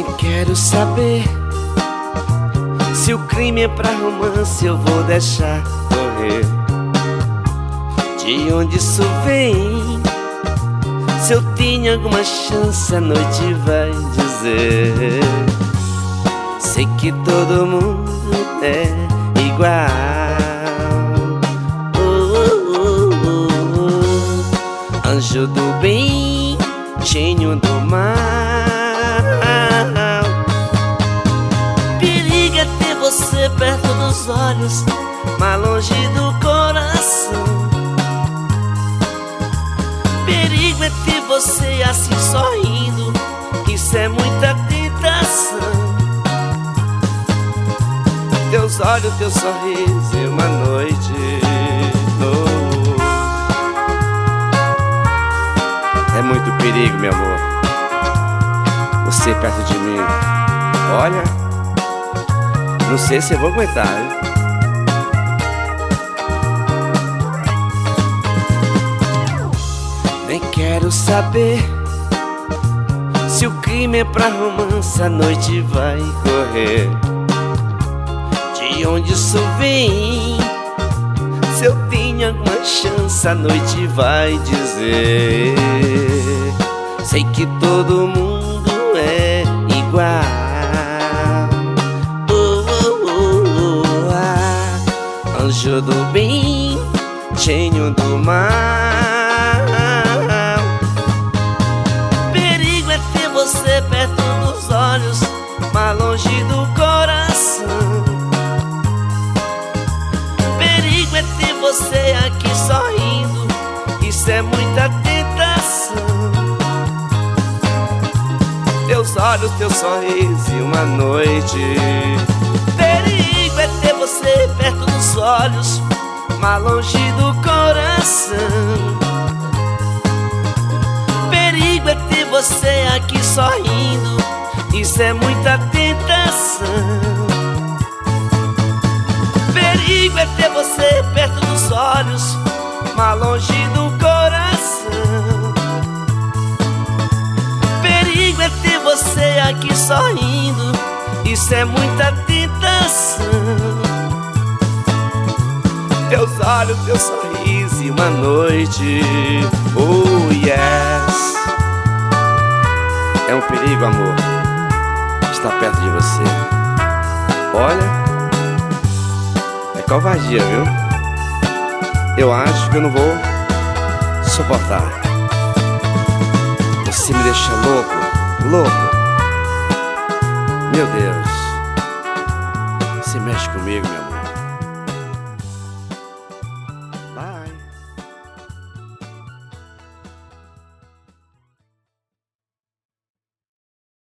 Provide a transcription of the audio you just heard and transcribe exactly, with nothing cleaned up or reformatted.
Nem quero saber se o crime é pra romance, eu vou deixar correr. De onde isso vem? Se eu tenho alguma chance, a noite vai dizer. Sei que todo mundo é igual. Oh, oh, oh, oh. Anjo do bem, gênio do mal. Perigo é ter você perto dos olhos, mas longe do coração. Perigo é ter você assim sorrindo, isso é muita tentação. Teus olhos, teu sorriso e uma noite oh. É muito perigo, meu amor, você perto de mim. Olha, não sei se eu vou aguentar, hein? Nem quero saber se o crime é pra romance, a noite vai correr. De onde isso vem? Se eu tenho alguma chance, a noite vai dizer. Sei que todo mundo é igual. Oh, oh, oh, oh, ah. Anjo do bem, gênio do mal. Perigo é ter você perto dos olhos, mas longe do coração. Perigo é ter você aqui sorrindo, isso é muita tentação. Teus olhos, teu sorriso e uma noite. Perigo é ter você perto dos olhos, mas longe do coração. Perigo é ter você aqui sorrindo, isso é muita tentação. Perigo é ter você perto dos olhos, mas longe do coração. Perigo é ter você aqui sorrindo, isso é muita tentação. Teus olhos, teu sorriso e uma noite oh yes. É um perigo, amor, estar perto de você. Olha, é covardia, viu? Eu acho que eu não vou suportar. Você me deixa louco, louco. Meu Deus, você mexe comigo, meu amor.